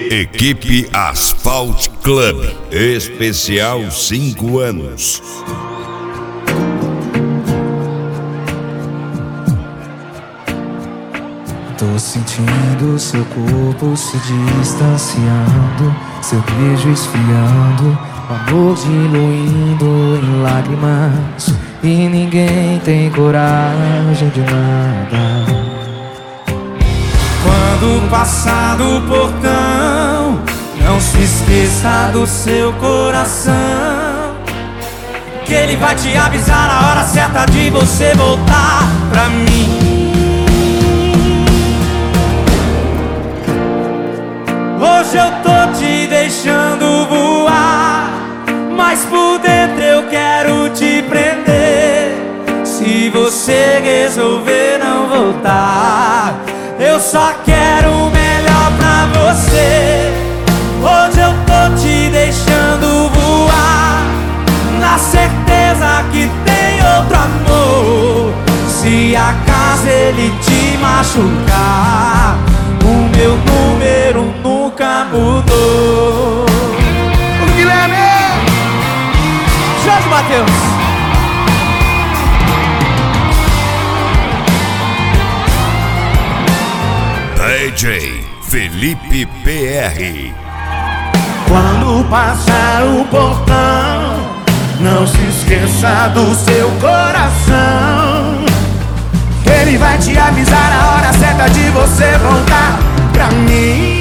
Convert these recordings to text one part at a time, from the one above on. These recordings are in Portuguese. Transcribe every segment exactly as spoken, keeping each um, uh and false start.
Equipe Asphalt Club, especial cinco anos. Tô sentindo seu corpo se distanciando, seu beijo esfriando, o amor diluindo em lágrimas, e ninguém tem coragem de nada. Quando passar do portão, não se esqueça do seu coração, que ele vai te avisar na hora certa de você voltar pra mim. Hoje eu tô te deixando voar, mas por dentro eu quero te prender. Se você resolver não voltar, eu só quero o melhor pra você. Hoje eu tô te deixando voar, na certeza que tem outro amor. Se acaso ele te machucar, o meu número nunca mudou. O Guilherme! Jorge Mateus! D J Felipe P R. Quando passar o portão, não se esqueça do seu coração, ele vai te avisar a hora certa de você voltar pra mim.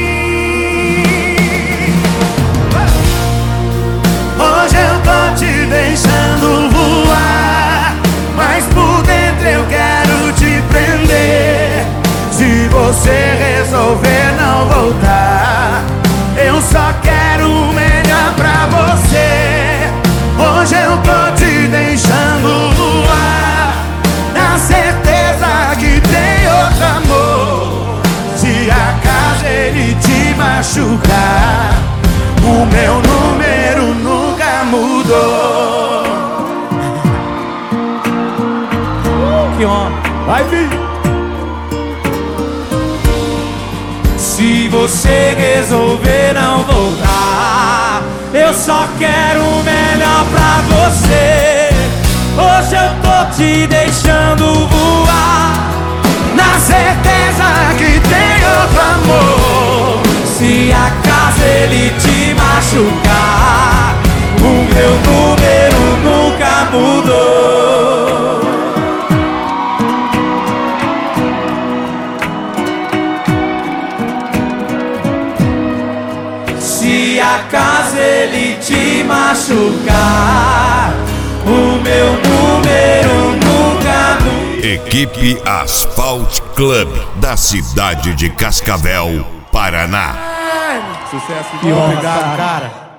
Hoje eu tô te deixando voar, mas por dentro eu quero te prender. Se você resolver não voltar, eu só quero o melhor pra você. Hoje eu tô te deixando voar, na certeza que tem outro amor. Se acaso ele te machucar, o meu número nunca mudou. Que homem! Vai vir! Se você resolver não voltar, eu só quero o melhor pra você. Hoje eu tô te deixando voar, na certeza que tem outro amor. Se acaso ele te machucar, o meu número nunca mudou. Se acaso ele te machucar, o meu número nunca muda. Equipe Asphalt Club, da cidade de Cascavel, Paraná. Sucesso, Que honra, obrigado, cara. cara.